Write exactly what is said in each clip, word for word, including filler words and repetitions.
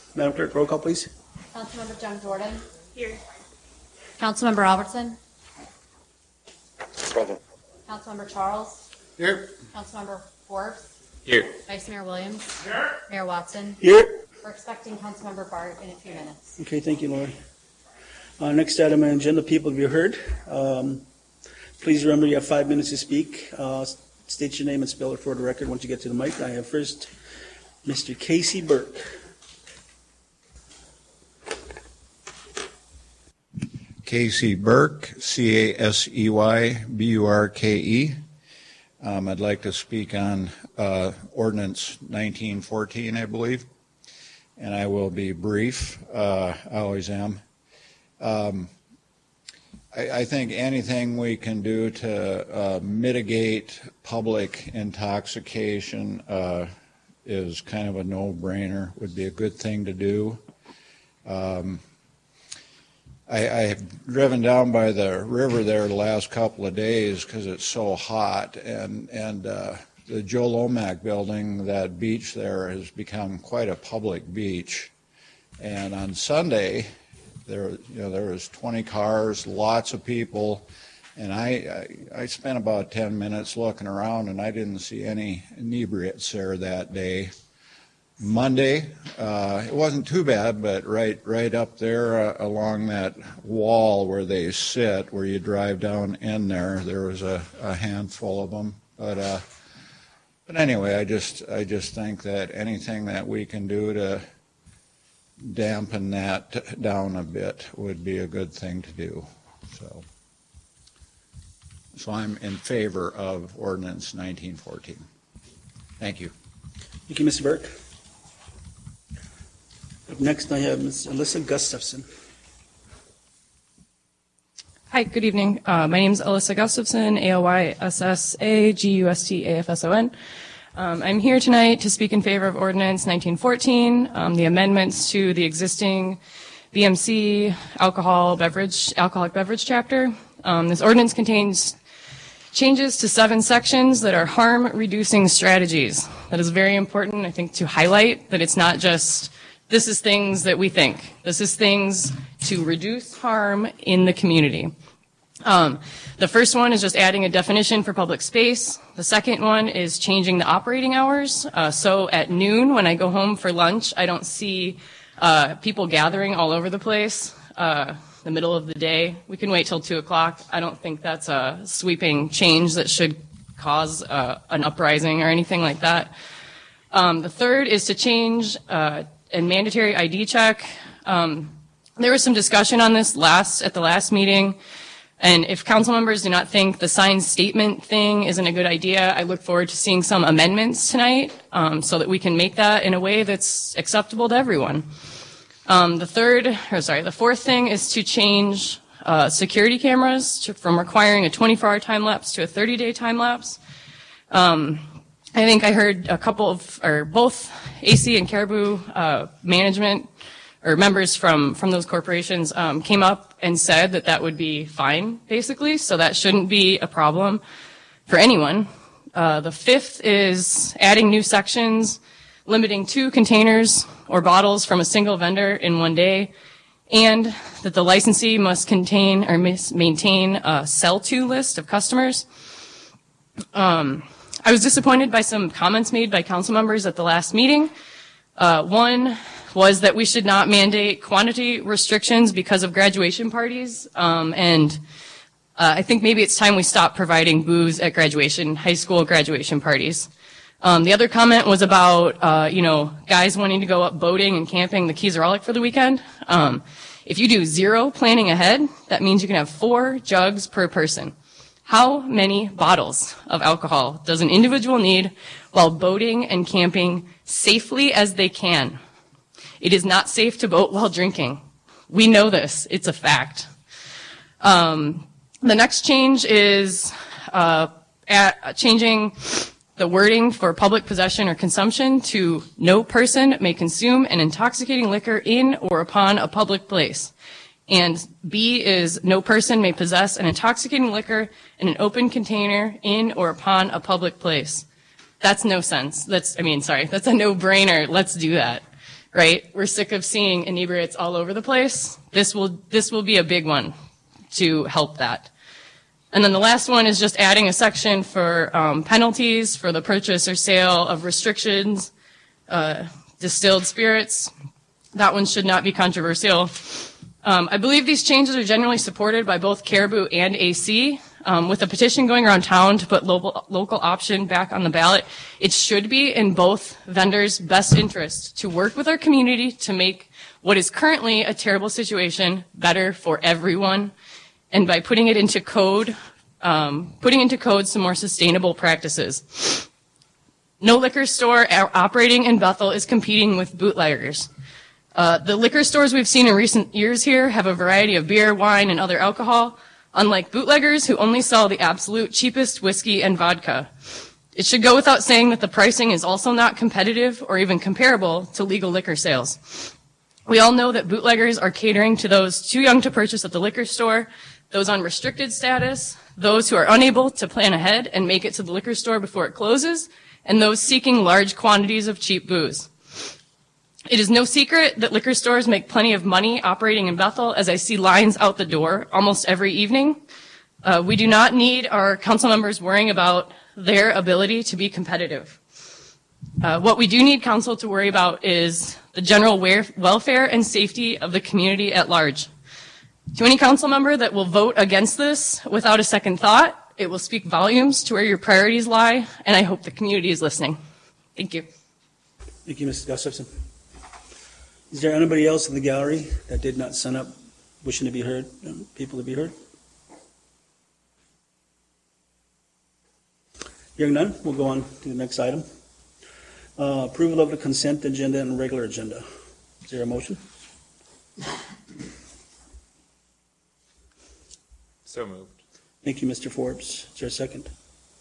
Madam Clerk, roll call, please. Councilmember John Jordan. Here. Councilmember Albertson. Present. Councilmember Charles. Here. Councilmember Forbes. Here. Vice Mayor Williams. Here. Mayor Watson. Here. We're expecting Councilmember Bart in a few minutes. Okay, thank you, Lori. Uh, next item on the agenda, people have you heard. Um, please remember you have five minutes to speak. Uh, state your name and spell it for the record once you get to the mic. I have first Mister Casey Burke. Casey Burke, C A S E Y B U R K E. Um, I'd like to speak on uh, Ordinance nineteen fourteen, I believe, and I will be brief. Uh, I always am. Um, I, I think anything we can do to uh, mitigate public intoxication uh, is kind of a no-brainer, would be a good thing to do. Um, I, I have driven down by the river there the last couple of days because it's so hot, and and uh, the Joe Lomack building, that beach there, has become quite a public beach. And on Sunday, there you know there was twenty cars, lots of people, and I, I I spent about ten minutes looking around, and I didn't see any inebriates there that day. Monday, uh, it wasn't too bad, but right right up there uh, along that wall where they sit, where you drive down in there, there was a, a handful of them. But uh, but anyway, I just I just think that anything that we can do to dampen that down a bit would be a good thing to do. So so I'm in favor of Ordinance nineteen fourteen. Thank you. Thank you, Mister Burke. Up next, I have Miz Alyssa Gustafson. Hi, good evening. Uh, my name is Alyssa Gustafson, A L Y S S A G U S T A F S O N. Um, I'm here tonight to speak in favor of Ordinance nineteen fourteen, um, the amendments to the existing B M C alcohol beverage, alcoholic beverage chapter. Um, this ordinance contains changes to seven sections that are harm-reducing strategies. That is very important, I think, to highlight that it's not just this is things that we think. This is things to reduce harm in the community. Um, the first one is just adding a definition for public space. The second one is changing the operating hours. Uh, so at noon, when I go home for lunch, I don't see uh, people gathering all over the place. Uh, the middle of the day, we can wait till two o'clock. I don't think that's a sweeping change that should cause uh, an uprising or anything like that. Um, the third is to change uh, and mandatory I D check. Um, there was some discussion on this last at the last meeting, and if council members do not think the signed statement thing isn't a good idea, I look forward to seeing some amendments tonight um, so that we can make that in a way that's acceptable to everyone. Um, the third, or sorry, the fourth thing is to change uh, security cameras to, from requiring a twenty-four hour time lapse to a thirty day time lapse. Um, I think I heard a couple of, or both A C and Caribou uh, management or members from, from those corporations um, came up and said that that would be fine, basically, so that shouldn't be a problem for anyone. Uh, the fifth is adding new sections, limiting two containers or bottles from a single vendor in one day, and that the licensee must contain or maintain a sell-to list of customers. Um, I was disappointed by some comments made by council members at the last meeting. Uh, one was that we should not mandate quantity restrictions because of graduation parties, um, and uh, I think maybe it's time we stop providing booze at graduation, high school graduation parties. Um, the other comment was about, uh, you know, guys wanting to go up boating and camping the Keys Rollick for the weekend. Um, if you do zero planning ahead, that means you can have four jugs per person. How many bottles of alcohol does an individual need while boating and camping safely as they can? It is not safe to boat while drinking. We know this. It's a fact. Um, the next change is uh, at, changing the wording for public possession or consumption to no person may consume an intoxicating liquor in or upon a public place. And B is no person may possess an intoxicating liquor in an open container in or upon a public place. That's no sense. That's, I mean, sorry, that's a no-brainer. Let's do that. right? We're sick of seeing inebriates all over the place. This will, this will be a big one to help that. And then the last one is just adding a section for um, penalties for the purchase or sale of restrictions, uh, distilled spirits. That one should not be controversial. Um, I believe these changes are generally supported by both Caribou and A C. Um, with a petition going around town to put local, local option back on the ballot, it should be in both vendors' best interest to work with our community to make what is currently a terrible situation better for everyone. And by putting it into code, um, putting into code some more sustainable practices. No liquor store operating in Bethel is competing with bootleggers. Uh, the liquor stores we've seen in recent years here have a variety of beer, wine, and other alcohol, unlike bootleggers who only sell the absolute cheapest whiskey and vodka. It should go without saying that the pricing is also not competitive or even comparable to legal liquor sales. We all know that bootleggers are catering to those too young to purchase at the liquor store, those on restricted status, those who are unable to plan ahead and make it to the liquor store before it closes, and those seeking large quantities of cheap booze. It is no secret that liquor stores make plenty of money operating in Bethel, as I see lines out the door almost every evening. Uh, we do not need our council members worrying about their ability to be competitive. Uh, what we do need council to worry about is the general welfare and safety of the community at large. To any council member that will vote against this without a second thought, it will speak volumes to where your priorities lie, and I hope the community is listening. Thank you. Thank you, Missus Gustafson. Is there anybody else in the gallery that did not sign up wishing to be heard, people to be heard? Hearing none, we'll go on to the next item. Uh, approval of the consent agenda and regular agenda. Is there a motion? So moved. Thank you, Mister Forbes. Is there a second?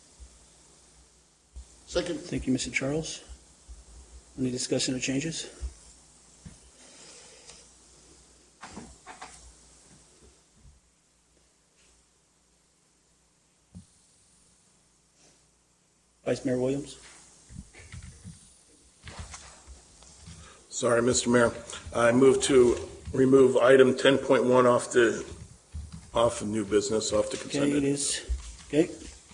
Second. Thank you, Mister Charles. Any discussion or changes? Vice Mayor Williams. Sorry, Mister Mayor. I move to remove item ten point one off the off of new business, off the consent. Okay, it is. Okay.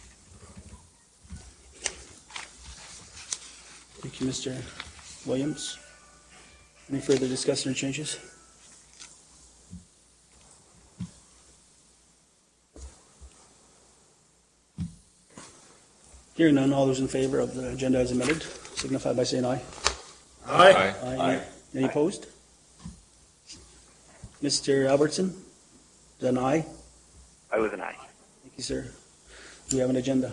Thank you, Mister Williams. Any further discussion or changes? Hearing none, all those in favor of the agenda as amended, signify by saying aye. Aye. Aye. Any opposed? Mister Albertson, is that an aye? I was an aye. Thank you, sir. We have an agenda.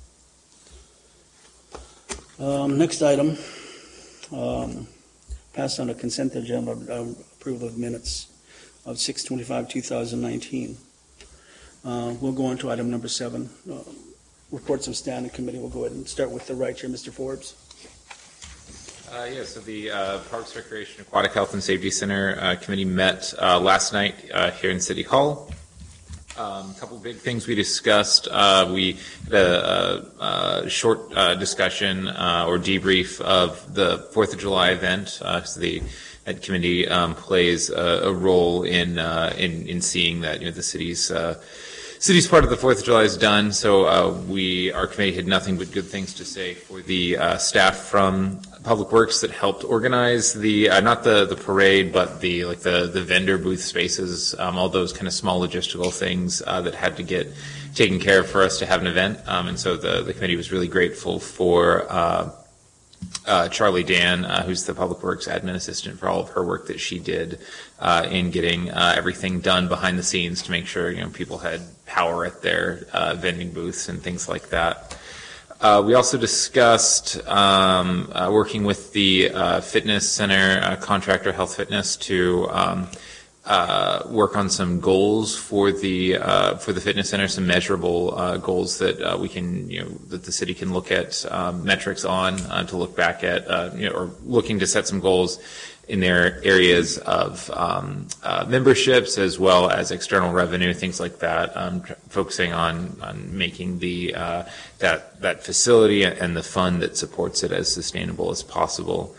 Um, next item, um, passed on a consent agenda, um, approval of minutes of six twenty-five two thousand nineteen. Uh, we'll go on to item number seven. Uh, reports of standing committee. We'll go ahead and start with the right here, Mister Forbes. Uh, yeah, so the uh, Parks, Recreation, Aquatic Health, and Safety Center uh, committee met uh, last night uh, here in City Hall. A um, couple big things we discussed. Uh, we had a, a, a short uh, discussion uh, or debrief of the Fourth of July event. Uh, so the that committee um, plays a, a role in, uh, in in seeing that, you know, the city's uh, city's part of the Fourth of July is done. So uh, we our committee had nothing but good things to say for the uh, staff from Public Works that helped organize the uh, not the the parade, but the like the the vendor booth spaces, um, all those kind of small logistical things uh, that had to get taken care of for us to have an event. Um, and so the the committee was really grateful for uh, uh, Charlie Dan, uh, who's the Public Works admin assistant, for all of her work that she did uh, in getting uh, everything done behind the scenes to make sure, you know, people had power at their uh, vending booths and things like that. Uh, we also discussed um, uh, working with the uh, fitness center uh, contractor, Health Fitness, to um, uh, work on some goals for the uh, for the fitness center, some measurable uh, goals that uh, we can, you know, that the city can look at um, metrics on uh, to look back at, uh, you know, or looking to set some goals in their areas of um, uh, memberships as well as external revenue, things like that, um, focusing on, on making the uh, that that facility and the fund that supports it as sustainable as possible.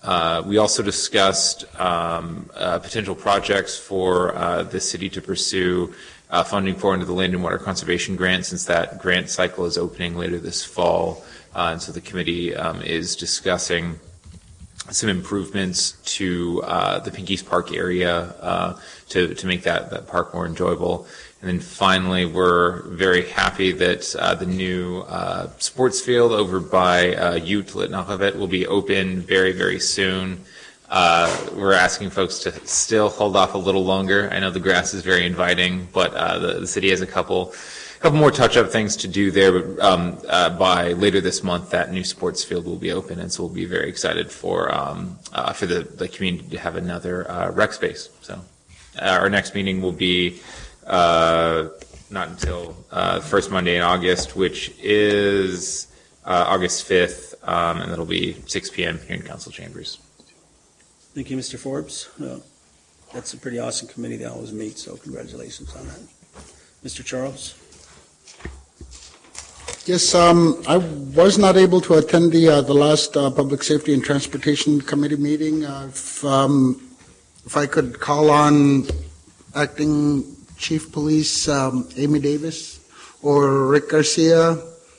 Uh, we also discussed um, uh, potential projects for uh, the city to pursue uh, funding for under the Land and Water Conservation Grant, since that grant cycle is opening later this fall. Uh, and so the committee um, is discussing some improvements to uh, the Pinkies Park area uh, to, to make that, that park more enjoyable. And then finally, we're very happy that uh, the new uh, sports field over by uh, Ute Litnachavet will be open very, very soon. Uh, we're asking folks to still hold off a little longer. I know the grass is very inviting, but uh, the, the city has a couple A couple more touch-up things to do there, but um, uh, by later this month, that new sports field will be open, and so we'll be very excited for um, uh, for the, the community to have another uh, rec space. So uh, our next meeting will be uh, not until uh, first Monday in August, which is uh, August fifth, um, and that'll be six p.m. here in council chambers. Thank you, Mister Forbes. Uh, that's a pretty awesome committee. They always meet, so congratulations on that. Mister Charles? Yes, um, I was not able to attend the uh, the last uh, Public Safety and Transportation Committee meeting. Uh, if, um, if I could call on Acting Chief Police um, Amy Davis or Rick Garcia. Uh,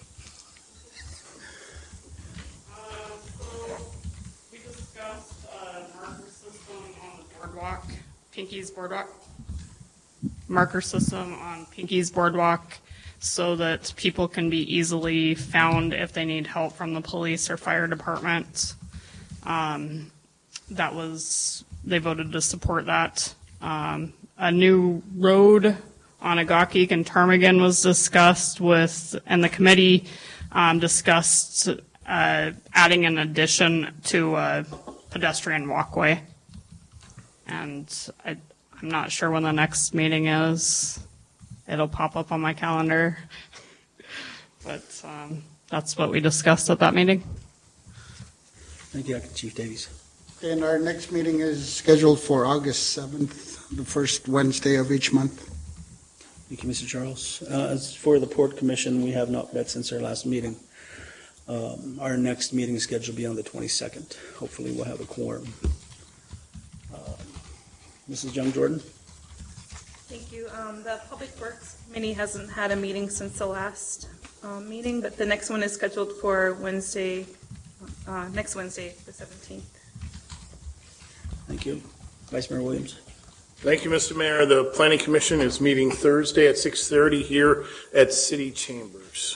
so we discussed uh, marker system on the boardwalk, Pinky's Boardwalk. Marker system on Pinky's Boardwalk, so that people can be easily found if they need help from the police or fire department. Um, that was, they voted to support that. Um, a new road on Agawkeek and Ptarmigan was discussed with, and the committee um, discussed uh, adding an addition to a pedestrian walkway. And I, I'm not sure when the next meeting is. It'll pop up on my calendar. But um, that's what we discussed at that meeting. Thank you, Acting Chief Davies. And our next meeting is scheduled for August seventh, the first Wednesday of each month. Thank you, Mister Charles. Uh, as for the Port Commission, we have not met since our last meeting. Um, our next meeting schedule will be on the twenty-second. Hopefully we'll have a quorum. Uh, Missus Young Jordan? Thank you. Um, the Public Works Committee hasn't had a meeting since the last um, meeting, but the next one is scheduled for Wednesday, uh, next Wednesday, the seventeenth. Thank you. Vice Mayor Williams? Thank you, Mister Mayor. The Planning Commission is meeting Thursday at six thirty here at City Chambers.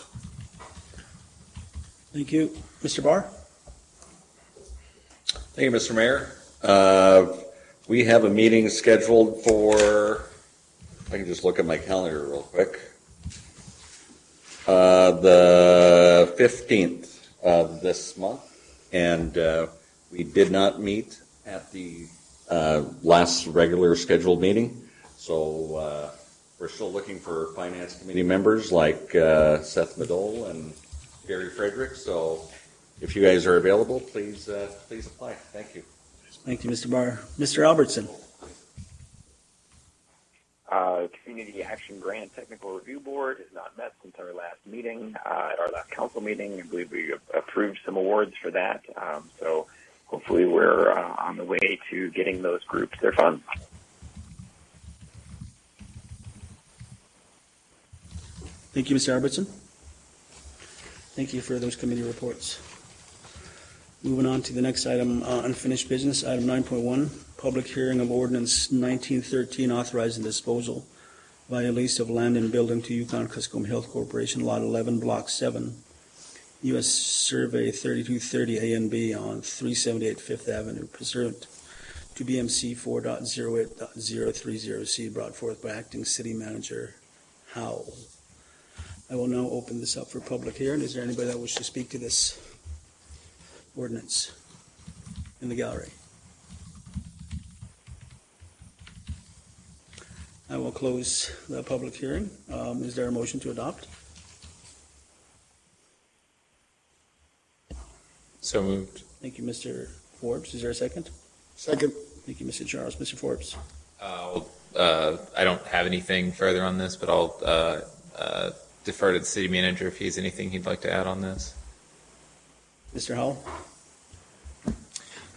Thank you. Mister Barr? Thank you, Mister Mayor. Uh, we have a meeting scheduled for, I can just look at my calendar real quick. Uh, the fifteenth of this month, and uh, we did not meet at the uh, last regular scheduled meeting, so uh, we're still looking for Finance Committee members like uh, Seth Madole and Gary Frederick. So if you guys are available, please uh, please apply. Thank you. Thank you, Mister Barr. Mister Albertson? Uh, Community Action Grant Technical Review Board has not met since our last meeting. Uh, at our last council meeting, I believe we approved some awards for that. Um, so hopefully we're uh, on the way to getting those groups their funds. Thank you, Mister Albertson. Thank you for those committee reports. Moving on to the next item, uh, unfinished business, item nine point one, public hearing of ordinance nineteen thirteen authorizing disposal via lease of land and building to Yukon Kuskokwim Health Corporation, Lot eleven, Block seven, U S Survey thirty-two thirty A and B on three seventy-eight Fifth Avenue, pursuant to B M C four point oh eight point oh three oh C, brought forth by Acting City Manager Howell. I will now open this up for public hearing. Is there anybody that wishes to speak to this ordinance in the gallery? I will close the public hearing. Um, is there a motion to adopt? So moved. Thank you, Mister Forbes. Is there a second? Second. Thank you, Mister Charles. Mister Forbes? Uh, uh, I don't have anything further on this, but I'll uh, uh, defer to the city manager if he has anything he'd like to add on this. Mister Howell?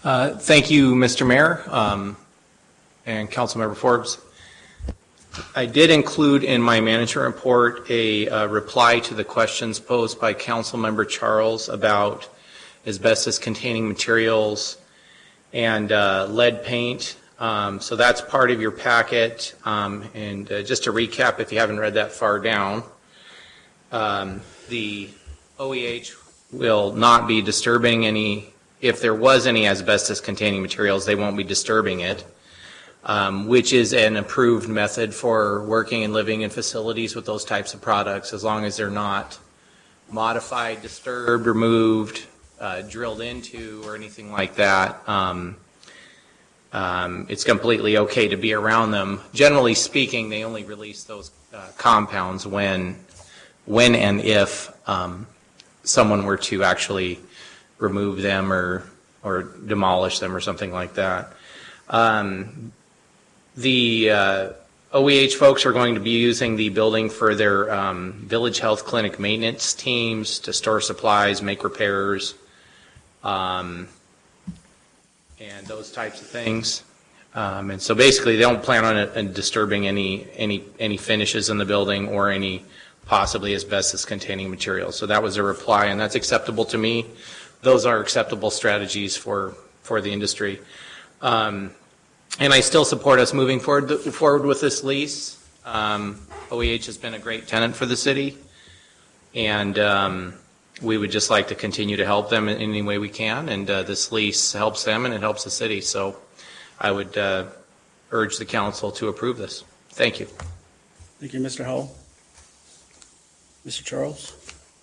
Uh, Thank you, Mister Mayor um, and Councilmember Forbes. I did include in my management report a uh, reply to the questions posed by Councilmember Charles about asbestos-containing materials and uh, lead paint. Um, so that's part of your packet. Um, and uh, just to recap, if you haven't read that far down, um, the O E H will not be disturbing any, if there was any asbestos-containing materials, they won't be disturbing it, um, which is an approved method for working and living in facilities with those types of products, as long as they're not modified, disturbed, removed, uh, drilled into, or anything like that. Um, um, it's completely okay to be around them. Generally speaking, they only release those uh, compounds when, when and if um, someone were to actually remove them or or demolish them or something like that. Um, the uh, O E H folks are going to be using the building for their um, village health clinic maintenance teams to store supplies, make repairs, um, and those types of things. Um, and so basically, they don't plan on it, uh, disturbing any any any finishes in the building or any possibly asbestos-containing materials. So that was a reply, and that's acceptable to me. Those are acceptable strategies for, for the industry. Um, and I still support us moving forward, forward with this lease. Um, O E H has been a great tenant for the city, and um, we would just like to continue to help them in any way we can, and uh, this lease helps them and it helps the city. So I would uh, urge the council to approve this. Thank you. Thank you, Mister Howell. Mister Charles?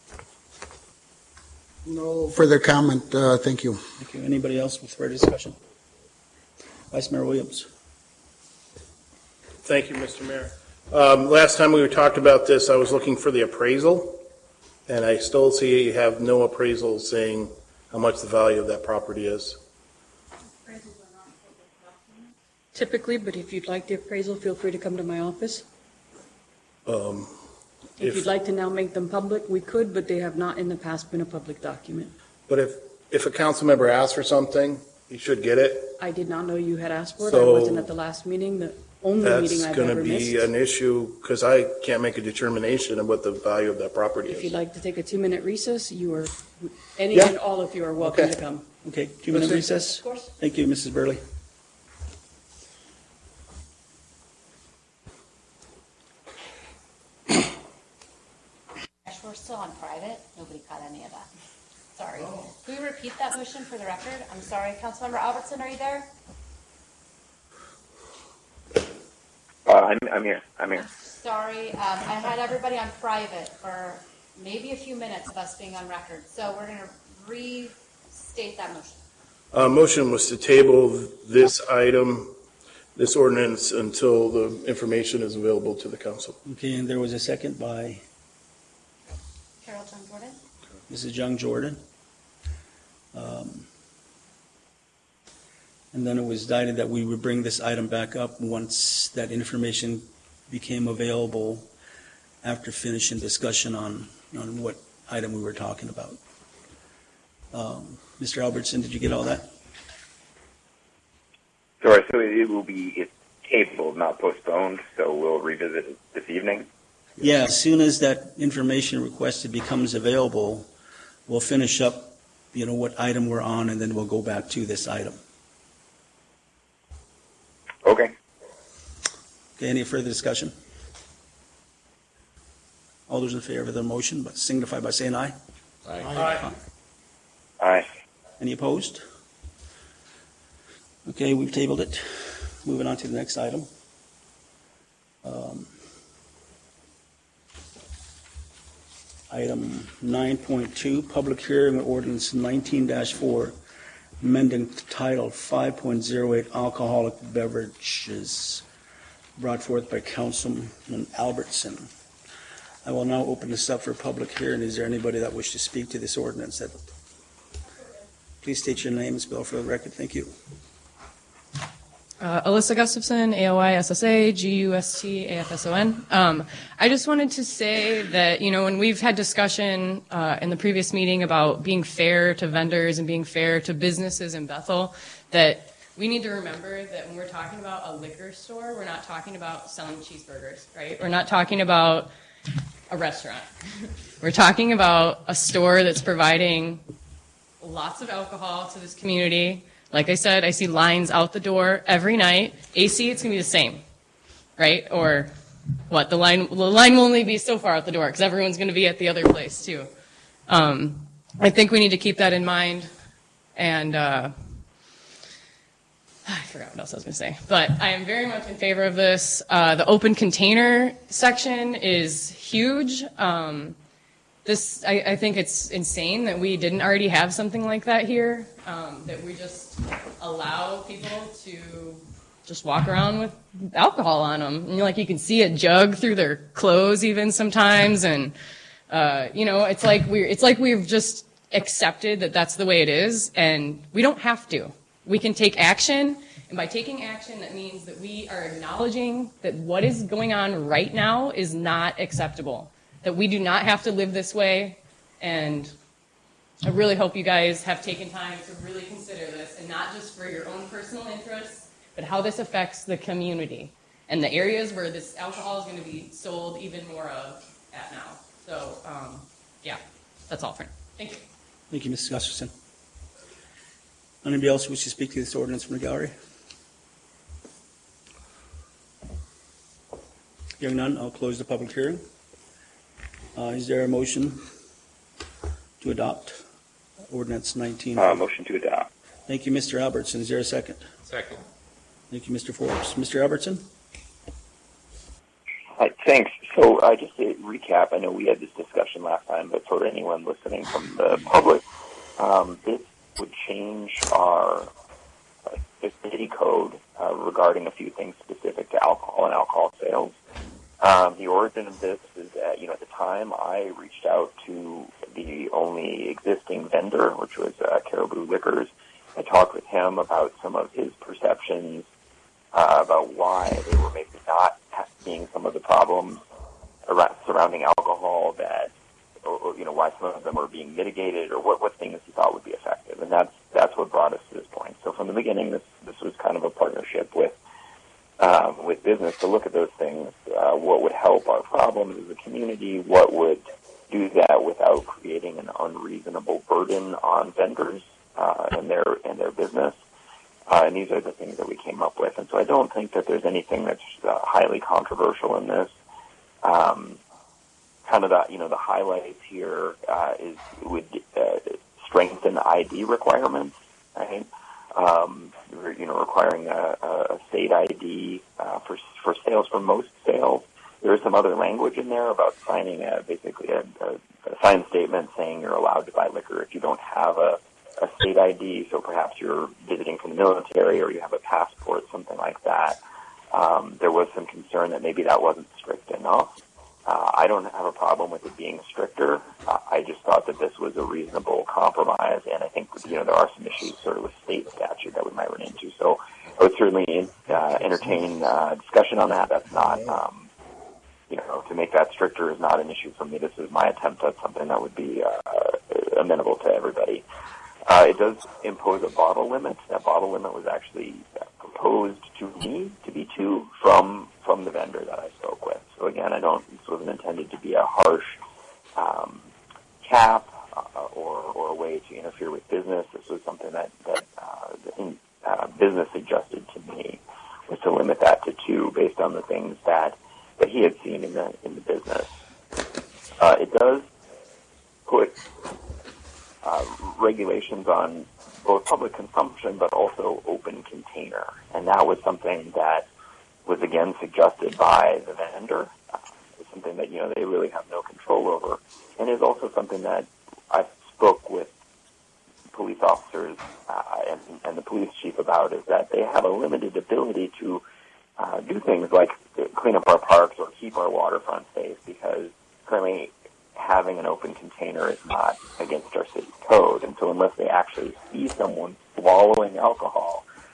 No further comment. Uh, thank you. Thank you. Anybody else with further discussion? Vice Mayor Williams. Thank you, Mister Mayor. Um, last time we were talked about this, I was looking for the appraisal, and I still see you have no appraisal saying how much the value of that property is. Typically, but if you'd like the appraisal, feel free to come to my office. Um, If if, you'd like to now make them public, we could, but they have not in the past been a public document. but if, if a council member asks for something, he should get it. I did not know you had asked for it. I So wasn't at the last meeting, the only meeting That's I've going ever to be missed. an issue because I can't make a determination of what the value of that property If is. you'd like to take a two-minute recess, you are, any Yeah. and all of you are welcome Okay. to come. Okay, two-minute Proceed. recess. Of course. Thank you, Missus Burley. We're still on private. Nobody caught any of that. Sorry. Can we repeat that motion for the record? I'm sorry. Councilmember Albertson, are you there? Uh, I'm, I'm here. I'm here. Sorry. Um, I had everybody on private for maybe a few minutes of us being on record. So we're going to restate that motion. Uh, motion was to table this item, this ordinance, until the information is available to the council. Okay, and there was a second by Carol John Jordan. Missus Young Jordan. Um, And then it was decided that we would bring this item back up once that information became available after finishing discussion on, on what item we were talking about. Um, Mister Albertson, did you get all that? Sorry, so it will be it's tabled, not postponed, so we'll revisit it this evening. Yeah, as soon as that information requested becomes available, we'll finish up, you know, what item we're on, and then we'll go back to this item. Okay. Okay, any further discussion? All those in favor of the motion, but signify by saying aye. Aye. Aye. Aye. Any opposed? Okay, we've tabled it. Moving on to the next item. Um, Item nine point two, public hearing on ordinance nineteen dash four, amending title five point oh eight alcoholic beverages, brought forth by Councilman Albertson. I will now open this up for public hearing. Is there anybody that wishes to speak to this ordinance? That, please state your name and spell for the record. Thank you. Uh, Alyssa Gustafson, A O I S S A, G U S T A F S O N. Um, I just wanted to say that, you know, when we've had discussion uh, in the previous meeting about being fair to vendors and being fair to businesses in Bethel, that we need to remember that when we're talking about a liquor store, we're not talking about selling cheeseburgers, right? We're not talking about a restaurant. We're talking about a store that's providing lots of alcohol to this community. Like I said, I see lines out the door every night. A C, it's going to be the same, right? Or what? The line, the line will only be so far out the door because everyone's going to be at the other place too. Um, I think we need to keep that in mind. And uh, I forgot what else I was going to say. But I am very much in favor of this. Uh, the open container section is huge. Um, This, I, I think it's insane that we didn't already have something like that here, um, that we just allow people to just walk around with alcohol on them. And like you can see a jug through their clothes even sometimes, and uh, you know, it's like we're, it's like we've just accepted that that's the way it is, and we don't have to. We can take action, and by taking action, that means that we are acknowledging that what is going on right now is not acceptable. That we do not have to live this way, and I really hope you guys have taken time to really consider this, and not just for your own personal interests, but how this affects the community and the areas where this alcohol is going to be sold even more of at now. So, um, yeah, that's all for now. Thank you. Thank you, Missus Gustafson. Anybody else wish to speak to this ordinance from the gallery? Hearing none, I'll close the public hearing. Uh, is there a motion to adopt ordinance nineteen? Uh, motion to adopt. Thank you, Mister Albertson. Is there a second? Second. Thank you, Mister Forbes. Mister Albertson? Uh, thanks. So uh, just to recap, I know we had this discussion last time, but for anyone listening from the public, um, this would change our uh, city code uh, regarding a few things specific to alcohol and alcohol sales. Um, the origin of this is that, you know, at the time I reached out to the only existing vendor, which was uh, Caribou Liquors. I talked with him about some of his perceptions uh, about why they were maybe not seeing some of the problems around, surrounding alcohol that, or, or, you know, why some of them were being mitigated, or what, what things he thought would be effective. And that's that's what brought us to this point. So from the beginning, this this was kind of a partnership with Um, with business to look at those things, uh, what would help our problems as a community, what would do that without creating an unreasonable burden on vendors uh, and their and their business. Uh, and these are the things that we came up with. And so I don't think that there's anything that's uh, highly controversial in this. Um, kind of the you know the highlights here uh, is would uh, strengthen I D requirements, right? Um, you know, requiring a, a state I D uh, for for sales for most sales. There is some other language in there about signing a, basically a, a, a signed statement saying you're allowed to buy liquor if you don't have a, a state I D. So perhaps you're visiting from the military or you have a passport, something like that. Um, there was some concern that maybe that wasn't strict enough. Uh, I don't have a problem with it being stricter. Uh, I just thought that this was a reasonable compromise, and I think, you know, there are some issues sort of with state statute that we might run into. So I would certainly uh, entertain uh, discussion on that. That's not, um, you know, to make that stricter is not an issue for me. This is my attempt at something that would be uh, amenable to everybody. Uh, it does impose a bottle limit. That bottle limit was actually proposed to me to be two from from the vendor that I spoke with. So again, I don't. This wasn't intended to be a harsh um, cap uh, or or a way to interfere with business. This was something that that uh, the, uh, business suggested to me, was to limit that to two based on the things that that he had seen in the in the business. Uh, it does put uh, regulations on both public consumption but also open container, and that was something that was again suggested by the vendor. Uh, it's something that, you know, they really have no control over, and is also something that I spoke with police officers uh, and, and the police chief about, is that they have a limited ability to uh, do things like clean up our parks or keep our waterfront safe, because currently having an open container is not against our city code. And so unless they actually see someone swallowing alcohol,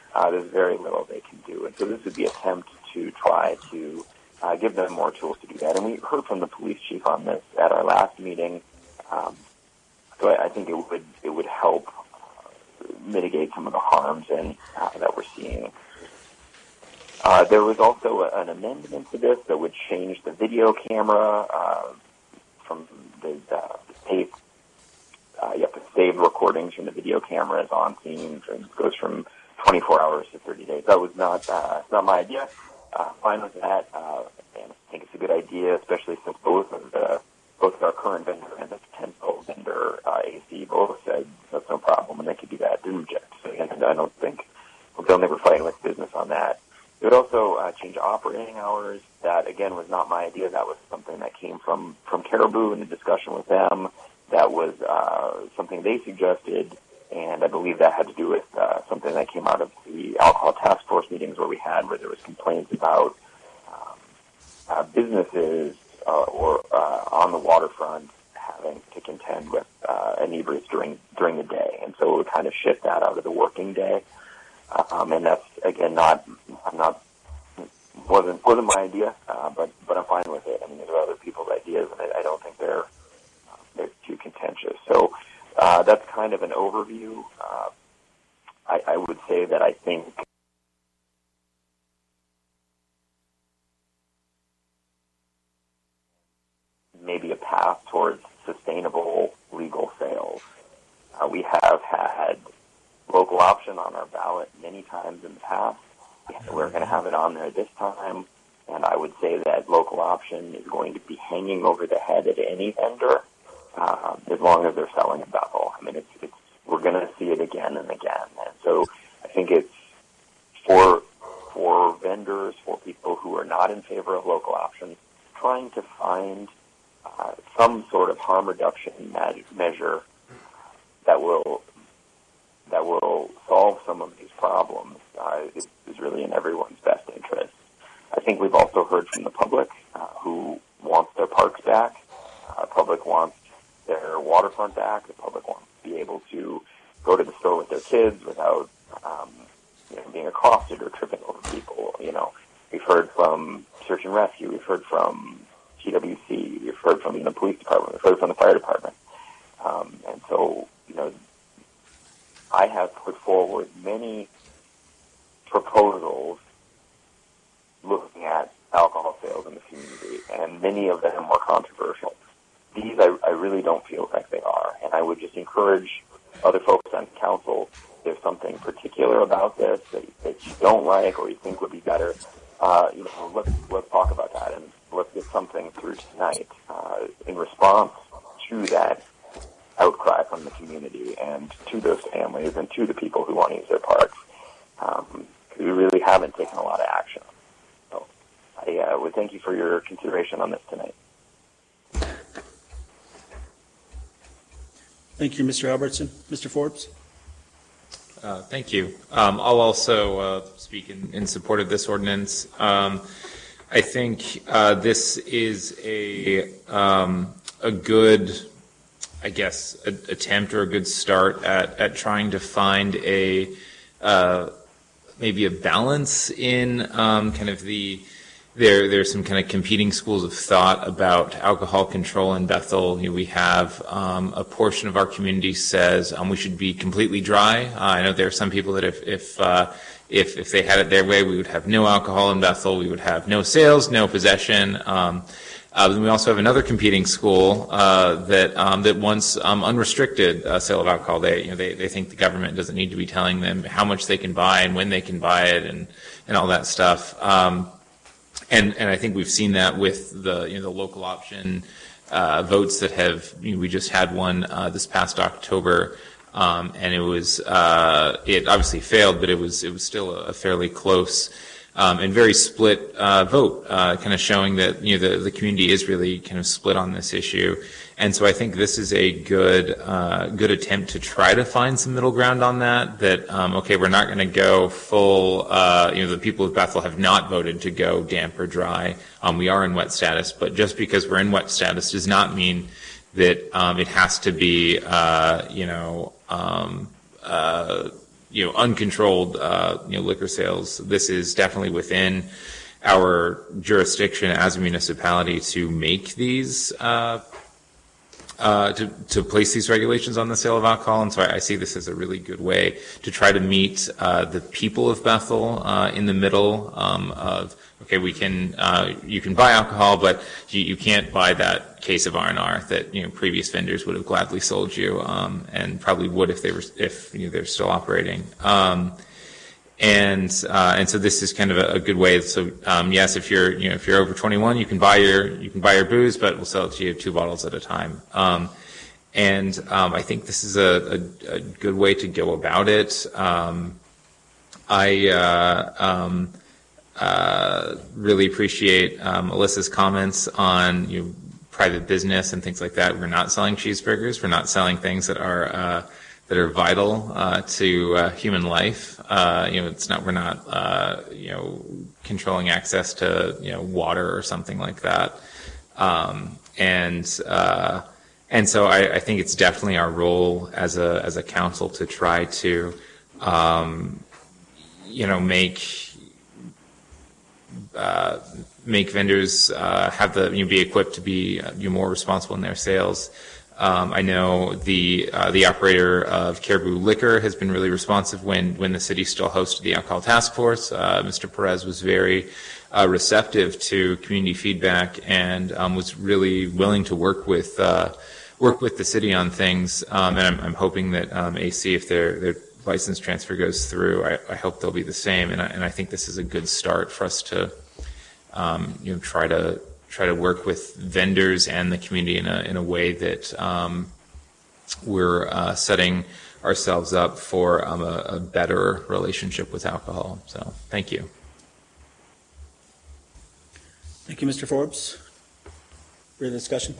uh, there's very little they can do. And so this would be an attempt to try to uh, give them more tools to do that. And we heard from the police chief on this at our last meeting. Um, so I, I think it would it would help uh, mitigate some of the harms and uh, that we're seeing. Uh, there was also a, an amendment to this that would change the video camera uh, from the, uh, the tape. Uh, you have to save recordings from the video cameras on scene. It goes from twenty-four hours to thirty days. That was not uh, not my idea. Uh, fine with that, uh, and I think it's a good idea, especially since both of the both of our current vendor and the potential vendor, uh, A C, both said that's no problem, and they could do that. Didn't object. So again, I don't think they'll never fight with business on that. It would also uh, change operating hours. That again was not my idea. That was something that came from from Caribou in the discussion with them. That was uh, something they suggested, and I believe that had to do with uh, something that came out of the alcohol task force meetings where we had, where there was complaints about um, uh, businesses uh, or uh, on the waterfront having to contend with uh, inebriates during during the day, and so it would kind of shift that out of the working day. Um, and that's again not I'm not wasn't wasn't my idea, uh, but but I'm fine with it. I mean, there are other people's ideas, and I, I don't think they're they're too contentious. So uh, that's kind of an overview. Uh, I, I would say that I think maybe a path towards sustainable legal sales. Uh, we have had local option on our ballot many times in the past. We're going to have it on there this time, and I would say that local option is going to be hanging over the head of any vendor uh, as long as they're selling in Bethel. I mean, it's, it's we're going to see it again and again, and so I think it's for for vendors, for people who are not in favor of local option, trying to find uh, some sort of harm reduction me- measure that will that will solve some of these problems uh, is, is really in everyone's best interest. I think we've also heard from the public uh, who wants their parks back. Uh, the public wants their waterfront back. The public wants to be able to go to the store with their kids without um, you know, being accosted or tripping over people. You know, we've heard from Search and Rescue. We've heard from T W C. We've heard from the police department. We've heard from the fire department. Um, and so, you know, I have put forward many proposals looking at alcohol sales in the community, and many of them were controversial. These I, I really don't feel like they are, and I would just encourage other folks on council, if there's something particular about this that, that you don't like or you think would be better, uh, you know, let's, let's talk about that, and let's get something through tonight uh, in response to that outcry from the community and to those families and to the people who want to use their parks. Um, we really haven't taken a lot of action. So I uh, would thank you for your consideration on this tonight. Thank you, Mister Albertson. Mister Forbes? Uh, thank you. Um, I'll also uh, speak in, in support of this ordinance. Um, I think uh, this is a um, a good, I guess, a, attempt or a good start at, at trying to find a uh, maybe a balance in um, kind of the there. There's some kind of competing schools of thought about alcohol control in Bethel. You know, we have um, a portion of our community says um, we should be completely dry. Uh, I know there are some people that if if uh, if if they had it their way, we would have no alcohol in Bethel. We would have no sales, no possession. Um, Uh, then we also have another competing school uh, that um, that wants um, unrestricted uh, sale of alcohol. They you know they, they think the government doesn't need to be telling them how much they can buy and when they can buy it and, and all that stuff. Um, and and I think we've seen that with the you know the local option uh, votes that have you know, we just had one uh, this past October. Um, and it was uh, it obviously failed, but it was it was still a, a fairly close. Um, and very split uh, vote, uh, kind of showing that you know the, the community is really kind of split on this issue, and so I think this is a good uh, good attempt to try to find some middle ground on that. That um, okay, we're not going to go full. Uh, you know, the people of Bethel have not voted to go damp or dry. Um, we are in wet status, but just because we're in wet status does not mean that um, it has to be uh, you know. Um, uh, you know, uncontrolled, uh, you know, liquor sales. This is definitely within our jurisdiction as a municipality to make these, uh, uh, to, to place these regulations on the sale of alcohol. And so I, I see this as a really good way to try to meet, uh, the people of Bethel, uh, in the middle, um, of, okay, we can, uh, you can buy alcohol, but you, you can't buy that case of R and R that, you know, previous vendors would have gladly sold you, um, and probably would if they were, if, you know, they're still operating. Um, and, uh, and so this is kind of a, a good way. So, um, yes, if you're, you know, if you're over twenty-one, you can buy your, you can buy your booze, but we'll sell it to you two bottles at a time. Um, and, um, I think this is a, a, a good way to go about it. Um, I, uh, um, Uh, really appreciate um, Alyssa's comments on you know, private business and things like that. We're not selling cheeseburgers. We're not selling things that are uh, that are vital uh, to uh, human life. Uh, you know, it's not. We're not uh, you know controlling access to you know water or something like that. Um, and uh, and so I, I think it's definitely our role as a as a council to try to um, you know make. Uh, make vendors uh, have the you know, be equipped to be uh, you know, more responsible in their sales. Um, I know the uh, the operator of Caribou Liquor has been really responsive when when the city still hosted the alcohol task force. Uh, Mister Perez was very uh, receptive to community feedback and um, was really willing to work with uh, work with the city on things. Um, and I'm, I'm hoping that um, A C, if their their license transfer goes through, I, I hope they'll be the same, and I, and I think this is a good start for us to, um, you know, try to try to work with vendors and the community in a in a way that um, we're uh, setting ourselves up for um, a, a better relationship with alcohol. So, thank you. Thank you, Mister Forbes. Further discussion?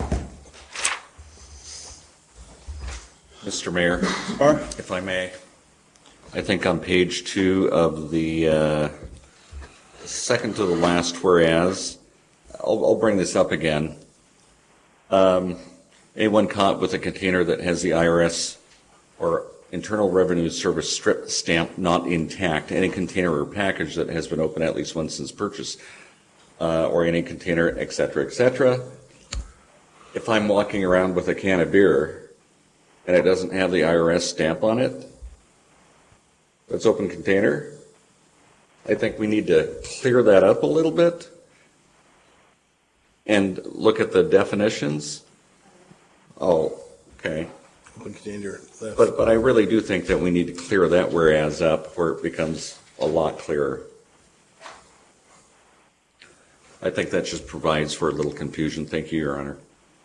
Mister Mayor, Barr? if I may. I think on page two of the uh, second to the last whereas, I'll, I'll bring this up again. Um, anyone caught with a container that has the I R S or Internal Revenue Service strip stamp not intact, any container or package that has been opened at least once since purchase, uh, or any container, et cetera, et cetera. If I'm walking around with a can of beer and it doesn't have the I R S stamp on it, it's open container, I think we need to clear that up a little bit and look at the definitions. Oh, okay. Open container. But, but I really do think that we need to clear that whereas up where it becomes a lot clearer. I think that just provides for a little confusion. Thank you, Your Honor.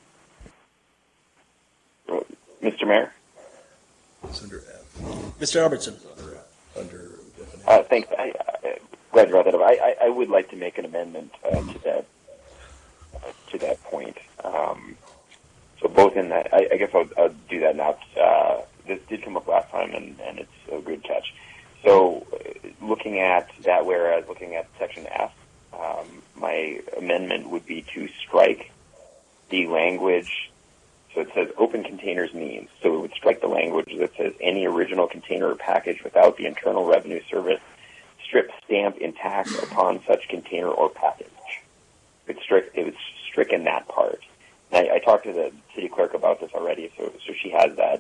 Mister Mayor? It's under F. Mister Albertson? Under Uh, thanks. I, I, glad you brought that up. I, I, I would like to make an amendment uh, to that uh, to that point. Um, so both in that, I, I guess I'll, I'll do that now. Uh, this did come up last time, and, and it's a good catch. So uh, looking at that, whereas looking at section F, um, my amendment would be to strike the language. So it says open containers means. So we would strike the language that says any original container or package without the Internal Revenue Service strip stamp intact upon such container or package. It, strict, it was stricken that part. And I, I talked to the city clerk about this already, so, so she has that.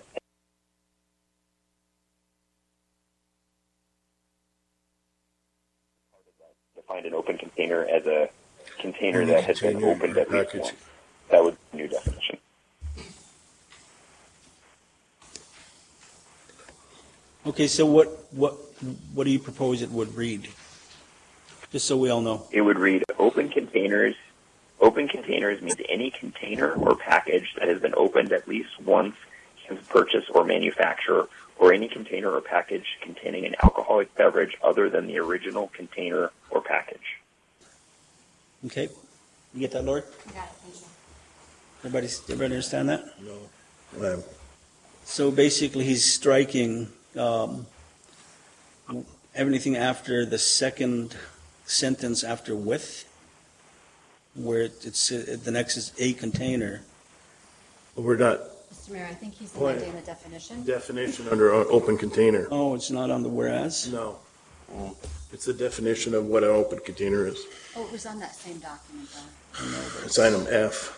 Defined an open container as a container Any that has been container opened or at least package. once. That would be a new definition. Okay, so what, what, what do you propose it would read? Just so we all know. It would read open containers. Open containers means any container or package that has been opened at least once since purchase or manufacture, or any container or package containing an alcoholic beverage other than the original container or package. Okay, you get that, Lori? Got it, thank you. Everybody, everybody understand that? No. Um, So basically, he's striking um, everything after the second sentence after with, where it- it's, uh, the next is a container. We're not Mister Mayor, I think he's Point. amending the definition. Definition under o- open container. Oh, it's not on the whereas? No. It's the definition of what an open container is. Oh, it was on that same document, though. It's item F.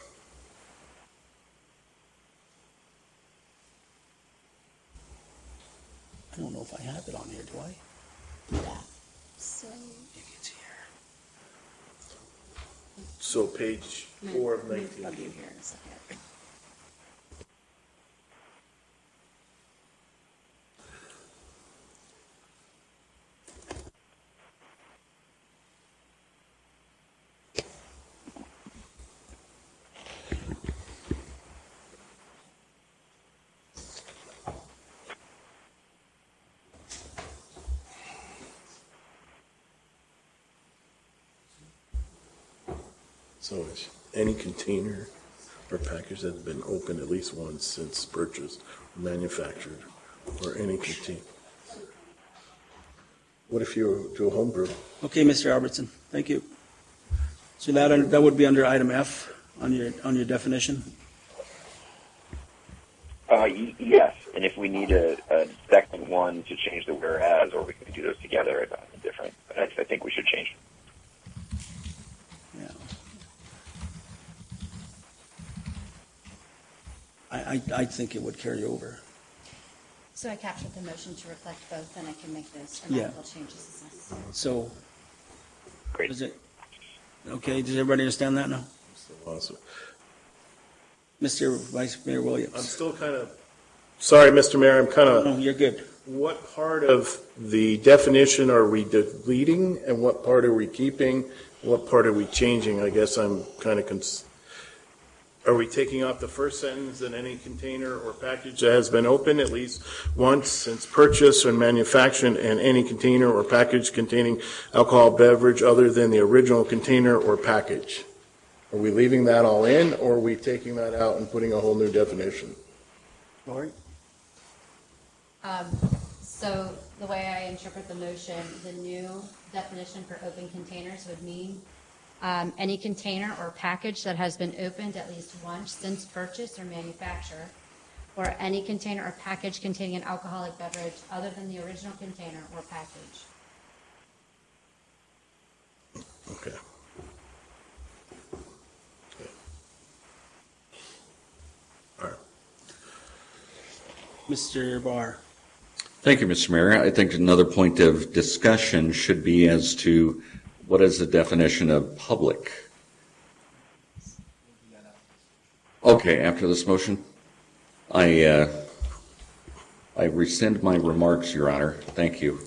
I don't know if I have it on here, do I? So, It's here. So page four of I'm gonna nineteen. plug you here in a second. So it's any container or package that's been opened at least once since purchased or manufactured, or any container. What if you do a home brew? Okay, Mister Albertson, thank you. So that, that would be under item F on your, on your definition? Uh, y- yes, and if we need a, a second one to change the whereas, or we can do those together, it's not different. But I, I think we should change. Yeah. I, I, I think it would carry over. So I captured the motion to reflect both, and I can make those Yeah. grammatical changes as necessary. So, Great. is it, okay, does everybody understand that now? Awesome. Mister Vice Mayor I'm Williams? still kind of, sorry, Mister Mayor, I'm kind No, of, you're good. what part of the definition are we deleting and what part are we keeping? What part are we changing? I guess I'm kind of, cons- are we taking off the first sentence that any container or package that has been opened at least once since purchase or manufactured, and any container or package containing alcohol beverage other than the original container or package? Are we leaving that all in, or are we taking that out and putting a whole new definition? Lori? Um, so the way I interpret the motion, the new definition for open containers would mean um, any container or package that has been opened at least once since purchase or manufacture, or any container or package containing an alcoholic beverage other than the original container or package. Okay. All right. Mister Barr? Thank you, Mister Mayor. I think another point of discussion should be as to what is the definition of public? Okay, after this motion, I, uh, I rescind my remarks, Your Honor. Thank you.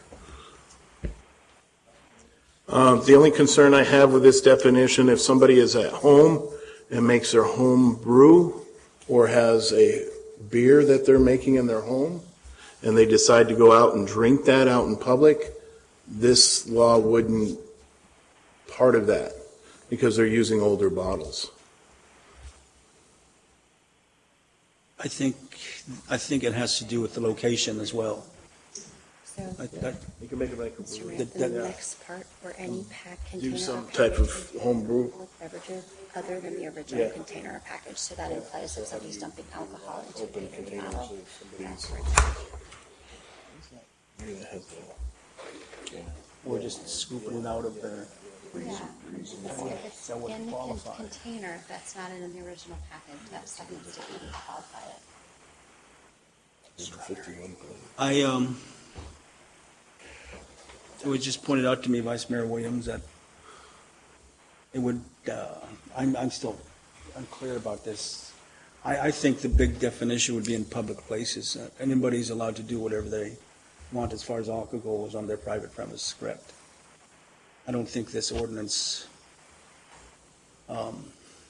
Uh, The only concern I have with this definition, if somebody is at home and makes their home brew or has a beer that they're making in their home, and they decide to go out and drink that out in public, this law wouldn't part of that because they're using older bottles. I think, I think it has to do with the location as well. So, I- I- You can make it like Mister a Mayor, That- the that- next part, or any pack container. Do or some type package of containing home brew. alcoholic beverages other than the original Yeah. container or package. So that implies that somebody's dumping alcohol into a Open paper containers bottle. if somebody's. Maybe that has the- We're just scooping it out of the, Yeah. If it's That would in the con- qualify. container, that's not in the original package, that's stuff needs to be qualify it. I, um, it was just pointed out to me, Vice Mayor Williams, that it would, uh, I'm, I'm still unclear about this. I, I think the big definition would be in public places. Uh, Anybody's allowed to do whatever they want as far as alcohol goes on their private premise, correct? I don't think this ordinance, um,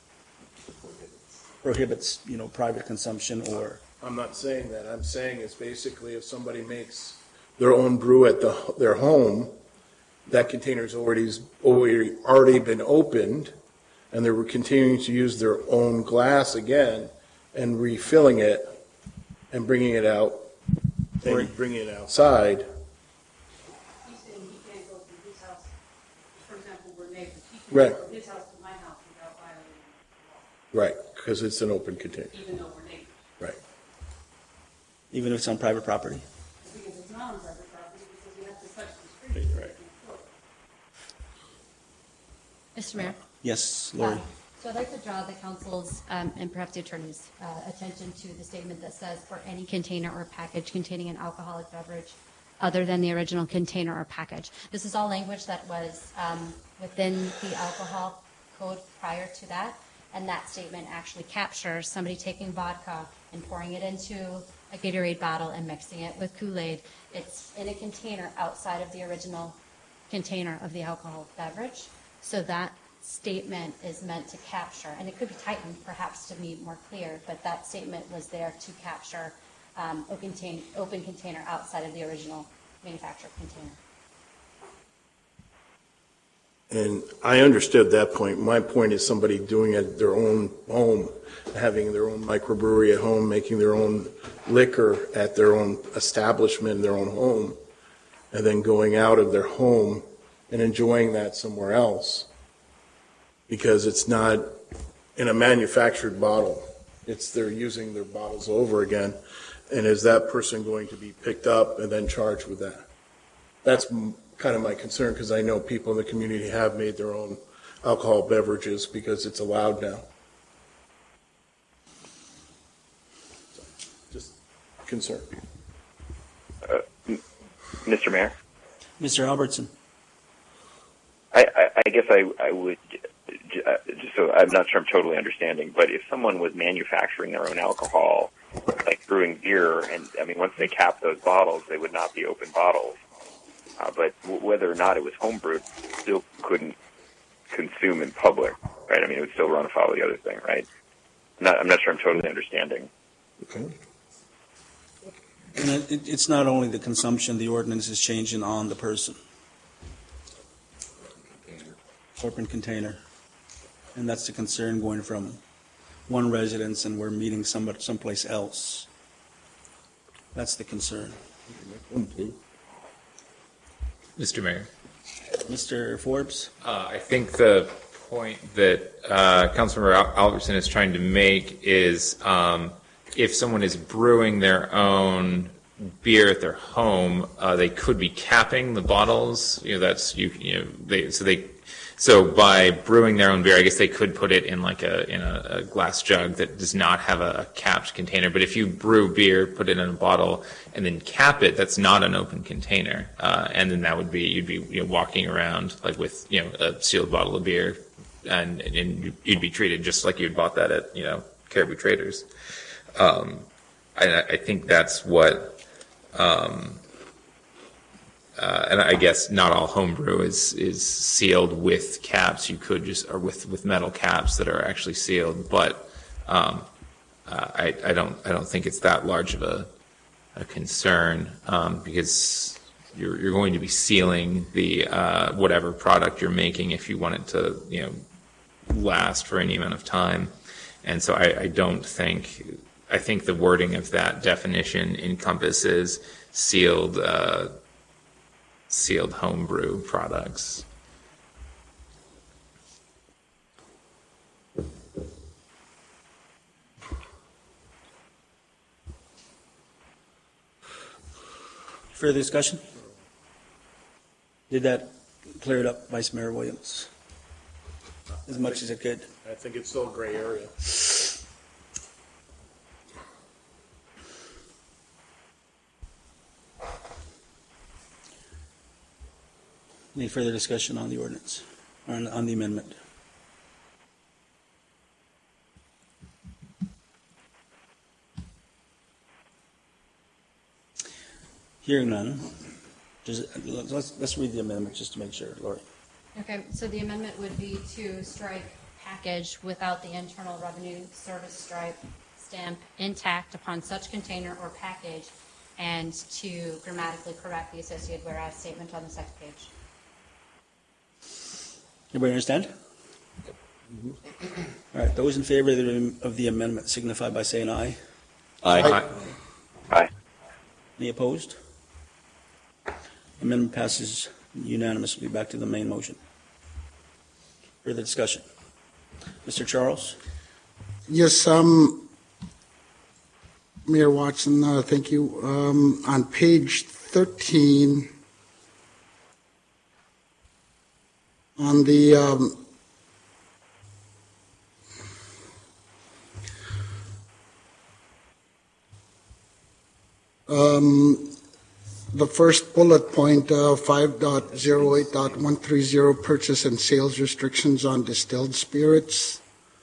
prohibits, you know, private consumption or, I'm not saying that. I'm saying it's basically if somebody makes their own brew at the, their home, that container's already, already already been opened, and they're continuing to use their own glass again and refilling it and bringing it out Right. and bringing it outside. He's saying he can't go from his house, for example, we're neighbors. He Right. can't go from his house to my house without violating the Right, because it's an open container. law, even though we're neighbors. even if it's on private property? Because it's not on private property, because you have to touch the street. Right. Mister Mayor? Yes, Lori. Uh, So I'd like to draw the council's um, and perhaps the attorney's uh, attention to the statement that says, for any container or package containing an alcoholic beverage other than the original container or package. This is all language that was um, within the alcohol code prior to that, and that statement actually captures somebody taking vodka and pouring it into a Gatorade bottle and mixing it with Kool-Aid. It's in a container outside of the original container of the alcoholic beverage. So that statement is meant to capture, and it could be tightened perhaps to be more clear, but that statement was there to capture um, open, contain, open container outside of the original manufacturer container. And I understood that point. My point is somebody doing it at their own home, having their own microbrewery at home, making their own liquor at their own establishment in their own home, and then going out of their home and enjoying that somewhere else. Because it's not in a manufactured bottle. It's they're using their bottles over again. And is that person going to be picked up and then charged with that? That's m- kind of my concern, because I know people in the community have made their own alcohol beverages because it's allowed now. So, just concern. Uh, Mister Mayor? Mister Albertson. I, I, I guess I, I would, uh, just so I'm not sure I'm totally understanding, but if someone was manufacturing their own alcohol, like brewing beer, and I mean, once they cap those bottles, they would not be open bottles. Uh, but w- whether or not it was homebrewed, still couldn't consume in public, right? I mean, it would still run afoul of the other thing, right? I'm not, I'm not sure I'm totally understanding. Okay. And it, it's not only the consumption, the ordinance is changing on the person. Open container. And that's the concern, going from one residence and we're meeting somebody someplace else. That's the concern. Mister Mayor. Mister Forbes? Uh, I think the point that uh, Councilmember Al- Albertson is trying to make is um, if someone is brewing their own beer at their home, uh, they could be capping the bottles. You know, that's you. You know, they so they. So by brewing their own beer, I guess they could put it in like a in a, a glass jug that does not have a capped container. But if you brew beer, put it in a bottle, and then cap it, that's not an open container. Uh, and then that would be you'd be you know, walking around like with you know a sealed bottle of beer, and and you'd be treated just like you'd bought that at you know Caribou Traders. Um, I, I think that's what. Um, Uh, and I guess not all homebrew is is sealed with caps. You could just, or with, with metal caps that are actually sealed. But um, uh, I, I don't I don't think it's that large of a, a concern um, because you're you're going to be sealing the uh, whatever product you're making if you want it to you know last for any amount of time. And so I, I don't think I think the wording of that definition encompasses sealed. Uh, sealed homebrew products. Further discussion? Did that clear it up, Vice Mayor Williams? As much as it could. I think it's still a gray area. Any further discussion on the ordinance, or on, on the amendment? Hearing none, just, let's, let's read the amendment just to make sure, Lori. Okay, so the amendment would be to strike package without the Internal Revenue Service stripe stamp intact upon such container or package, and to grammatically correct the associated whereas statement on the second page. Everybody understand? All right, those in favor of the, of the amendment signify by saying aye. Aye. Aye. Aye. Any opposed? Amendment passes unanimously. Back to the main motion. Further discussion. Mister Charles? Yes, um, Mayor Watson, uh, thank you. Um, on page thirteen, on the um, um, the first bullet point, uh, five point oh eight point one three zero, purchase and sales restrictions on distilled spirits.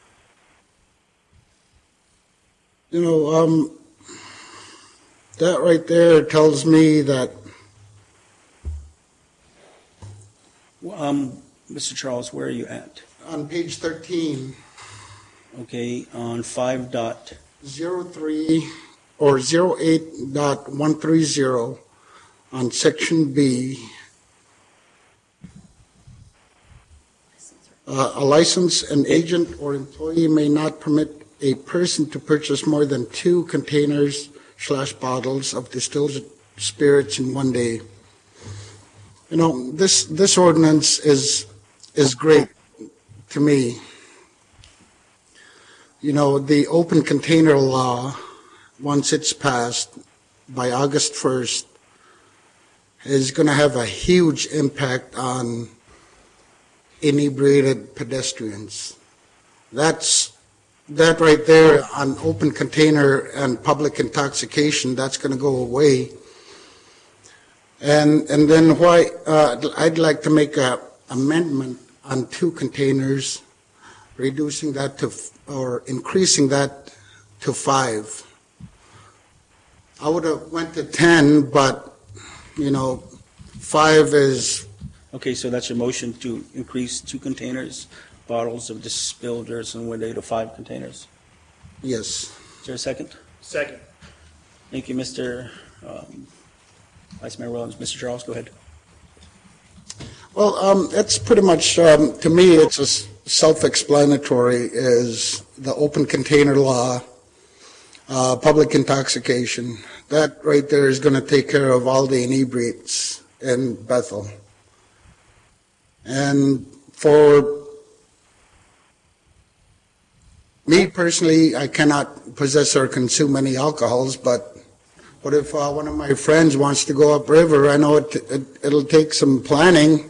You know, um, that right there tells me that. Um, Mister Charles, where are you at? On page thirteen. Okay, on five dot. Zero three or zero eight dot one three zero on section B. Uh, a license, an agent or employee may not permit a person to purchase more than two containers slash bottles of distilled spirits in one day. You know, this this ordinance is is great to me. You know, the open container law, once it's passed by August first, is going to have a huge impact on inebriated pedestrians. That's that right there on open container and public intoxication. That's going to go away. And and then why uh, I'd like to make a amendment on two containers, reducing that to or increasing that to five. I would have went to ten, but you know, five is. Okay, so that's your motion to increase two containers, bottles of distilled spirits in one day to five containers. Yes. Is there a second? Second. Thank you, Mister Um, Vice Mayor Williams. Mister Charles, go ahead. Well, um, it's pretty much, um, to me, it's a s- self-explanatory, is the open container law, uh, public intoxication. That right there is going to take care of all the inebriates in Bethel. And for me personally, I cannot possess or consume any alcohols, but what if uh, one of my friends wants to go upriver? I know it, it, it'll take some planning.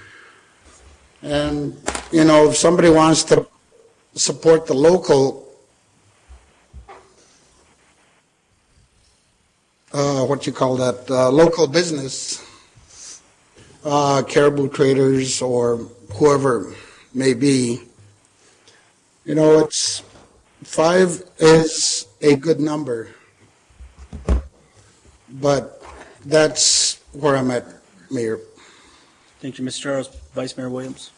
And, you know, if somebody wants to support the local, uh, what you call that, uh, local business, uh, Caribou Traders or whoever may be, you know, it's, five is a good number. But that's where I'm at, Mayor. Thank you, Mister Charles. Vice Mayor Williams.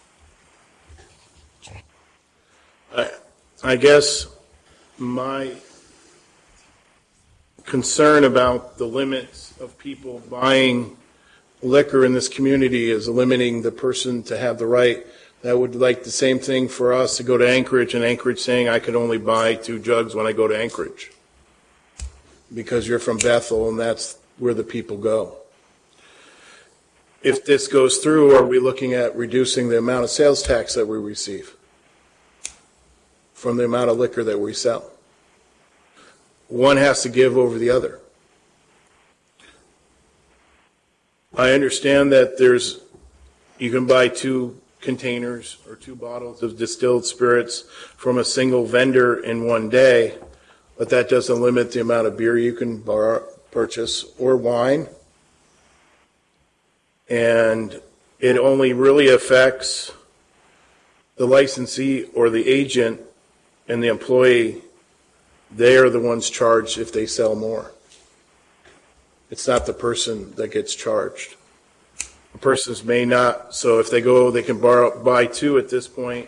I, I guess my concern about the limits of people buying liquor in this community is limiting the person to have the right. That would like the same thing for us to go to Anchorage, and Anchorage saying I could only buy two jugs when I go to Anchorage because you're from Bethel and that's where the people go. If this goes through, are we looking at reducing the amount of sales tax that we receive from the amount of liquor that we sell? One has to give over the other. I understand that there's, you can buy two containers or two bottles of distilled spirits from a single vendor in one day, but that doesn't limit the amount of beer you can bar, purchase or wine. And it only really affects the licensee or the agent and the employee. They are the ones charged if they sell more. It's not the person that gets charged. The persons may not, so if they go, they can borrow, buy two at this point,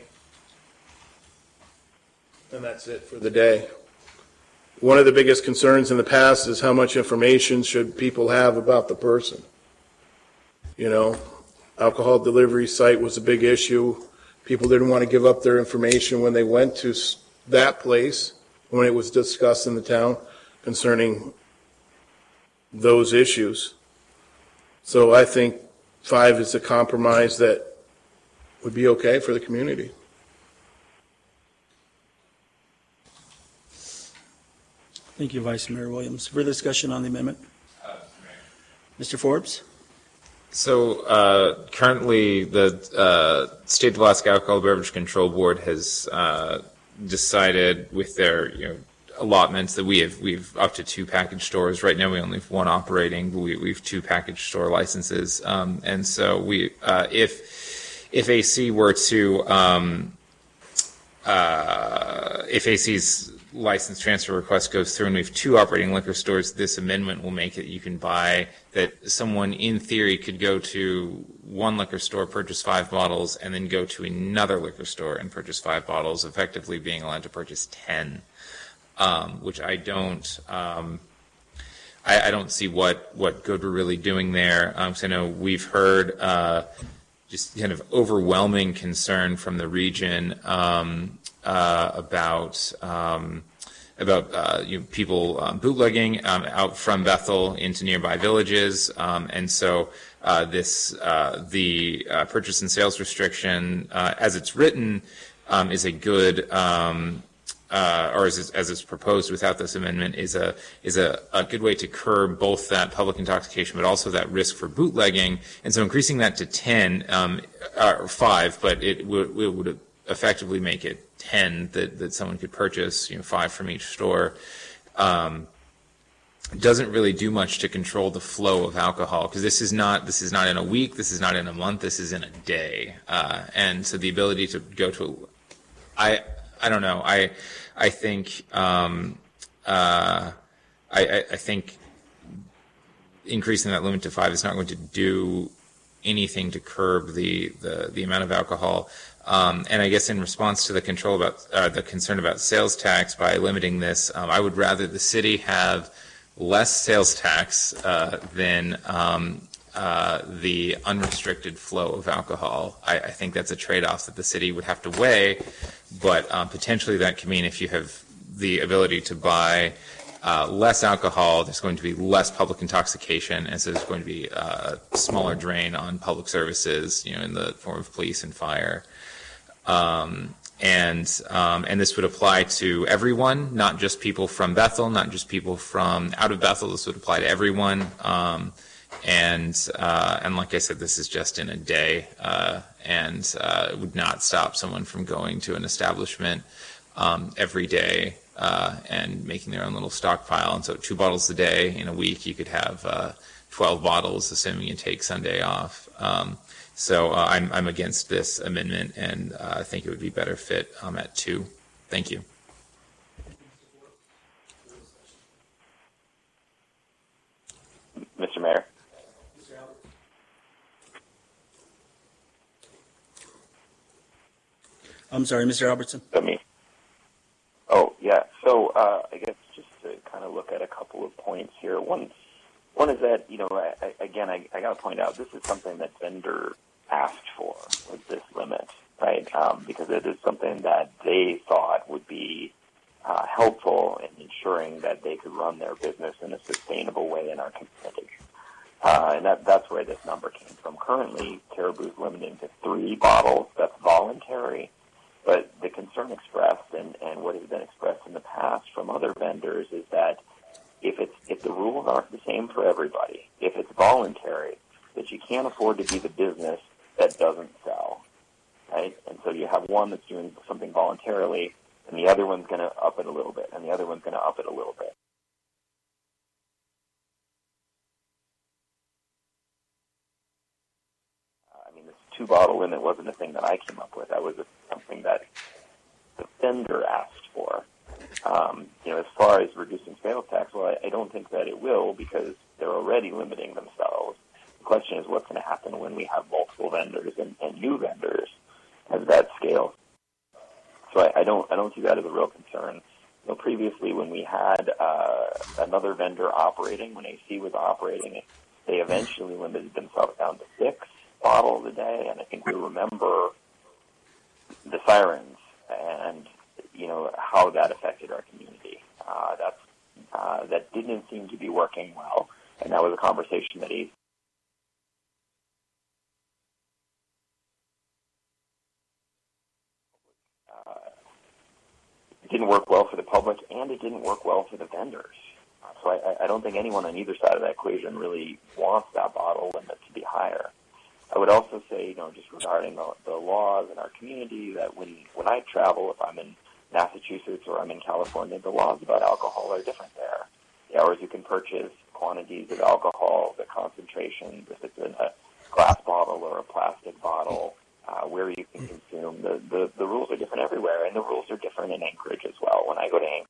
and that's it for the day. One of the biggest concerns in the past is how much information should people have about the person. You know, alcohol delivery site was a big issue. People didn't want to give up their information when they went to that place, when it was discussed in the town concerning those issues. So I think five is a compromise that would be okay for the community. Thank you, Vice Mayor Williams. Further discussion on the amendment? Mister Forbes? So uh, currently, the uh, State of Alaska Alcohol Beverage Control Board has uh, decided with their you know, allotments that we have we've up to two package stores. Right now, we only have one operating, but we, we have two package store licenses, um, and so we uh, if if A C were to um, uh, if A C's license transfer request goes through and we have two operating liquor stores, this amendment will make it you can buy that someone in theory could go to one liquor store, purchase five bottles, and then go to another liquor store and purchase five bottles, effectively being allowed to purchase ten, um, which I don't um, I, I don't see what, what good we're really doing there. Um, so I know we've heard uh, just kind of overwhelming concern from the region um, Uh, about um, about uh, you know, people um, bootlegging um, out from Bethel into nearby villages, um, and so uh, this uh, the uh, purchase and sales restriction, uh, as it's written, um, is a good, um, uh, or as it's, as it's proposed without this amendment, is a is a, a good way to curb both that public intoxication, but also that risk for bootlegging, and so increasing that to ten um, or five, but it would it would effectively make it ten that, that someone could purchase, you know, five from each store, um, doesn't really do much to control the flow of alcohol, because this is not this is not in a week, this is not in a month, this is in a day, uh, and so the ability to go to, I I don't know, I I think um, uh, I I think increasing that limit to five is not going to do anything to curb the the, the amount of alcohol. Um, and I guess in response to the control about uh, the concern about sales tax, by limiting this, um, I would rather the city have less sales tax uh, than um, uh, the unrestricted flow of alcohol. I, I think that's a trade-off that the city would have to weigh, but um, potentially that could mean if you have the ability to buy uh, less alcohol, there's going to be less public intoxication, and so there's going to be a smaller drain on public services, you know, in the form of police and fire. Um, and um, and this would apply to everyone, not just people from Bethel, not just people from out of Bethel. This would apply to everyone. Um, and uh, and like I said, this is just in a day, uh, and uh, it would not stop someone from going to an establishment um, every day uh, and making their own little stockpile. And so, two bottles a day in a week, you could have uh, twelve bottles, assuming you take Sunday off. Um, So uh, I'm, I'm against this amendment, and uh, I think it would be better fit um, at two. Thank you. Mister Mayor. I'm sorry, Mister Albertson. Me. Oh, yeah. So uh, I guess just to kind of look at a couple of points here. One, one is that, you know, I, I, again, I, I got to point out, this is something that vendor asked for, with this limit, right? Um, because it is something that they thought would be uh, helpful in ensuring that they could run their business in a sustainable way in our community. Uh, and that, that's where this number came from. Currently, Caribou's limiting to three bottles. That's voluntary. But the concern expressed and, and what has been expressed in the past from other vendors is that if it's if the rules aren't the same for everybody, if it's voluntary, that you can't afford to be the business that doesn't sell, right? And so you have one that's doing something voluntarily, and the other one's going to up it a little bit, and the other one's going to up it a little bit. Uh, I mean, this two-bottle limit wasn't a thing that I came up with. That was something that the vendor asked for. Um, you know, as far as reducing sales tax, well, I, I don't think that it will, because they're already limiting themselves. The question is what's going to happen when we have multiple vendors and, and new vendors as that scale. So I, I don't I don't see that as a real concern. You know, previously when we had uh, another vendor operating, when A C was operating, they eventually limited themselves down to six bottles a day, and I think we remember the sirens and, you know, how that affected our community. Uh, that's, uh, that didn't seem to be working well, and that was a conversation that A C didn't work well for the public, and it didn't work well for the vendors. Uh, so I, I don't think anyone on either side of that equation really wants that bottle limit to be higher. I would also say, you know, just regarding the, the laws in our community, that when, when I travel, if I'm in Massachusetts or I'm in California, the laws about alcohol are different there. The hours you can purchase, quantities of alcohol, the concentrations, if it's in a glass bottle or a plastic bottle, uh, where you can consume, the, the, the rules are different everywhere, and the rules are different in Anchorage as well. When I go to Anchorage,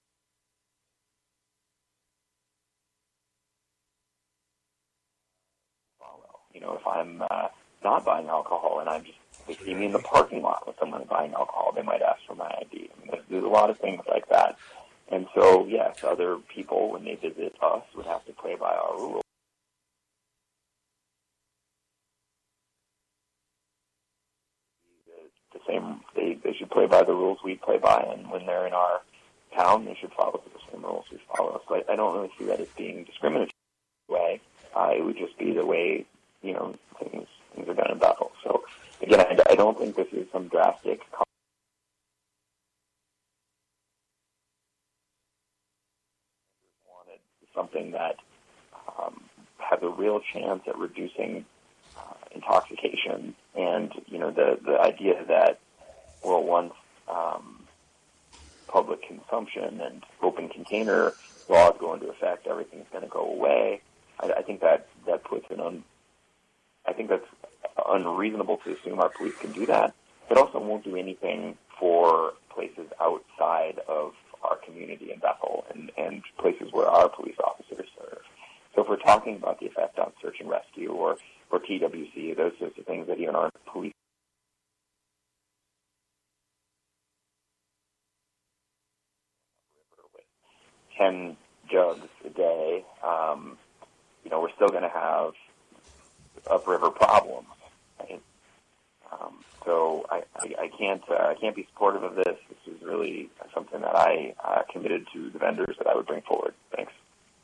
you know, if I'm uh, not buying alcohol and I'm just, they see me in the parking lot with someone buying alcohol, they might ask for my I D. I mean, there's, there's a lot of things like that. And so, yes, other people, when they visit us, would have to play by our rules. The, the same, they, they should play by the rules we play by, and when they're in our town, they should follow the same rules we follow. So I, I don't really see that as being discriminatory way. Uh, it would just be the way, you know, things, things are done in Bethel. So, again, I, I don't think this is some drastic wanted something that um, has a real chance at reducing uh, intoxication, and, you know, the, the idea that, well, once um, public consumption and open container laws go into effect, everything's going to go away. I, I think that, that puts an un, I think that's unreasonable to assume our police can do that. It also won't do anything for places outside of our community in Bethel and, and places where our police officers serve. So if we're talking about the effect on search and rescue or, or T W C, those sorts of things that even our police ten jugs a day, um, you know, we're still going to have upriver problems. Right? Um, so I, I, I can't uh, I can't be supportive of this. This is really something that I uh, committed to the vendors that I would bring forward. Thanks.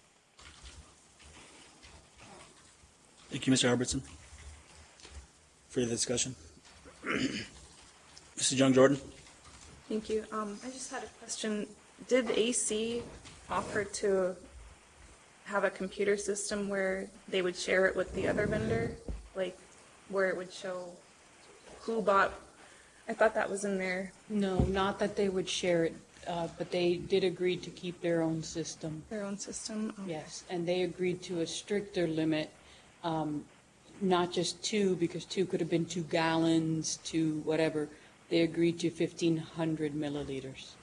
Thank you, Mister Albertson. Further discussion? Mister John Jordan. Thank you. Um, I just had a question. Did A C offer to have a computer system where they would share it with the other vendor, like where it would show who bought? I thought that was in there. No, not that they would share it, uh, but they did agree to keep their own system. Their own system? Okay. Yes, and they agreed to a stricter limit, um, not just two, because two could have been two gallons, two whatever. They agreed to fifteen hundred milliliters.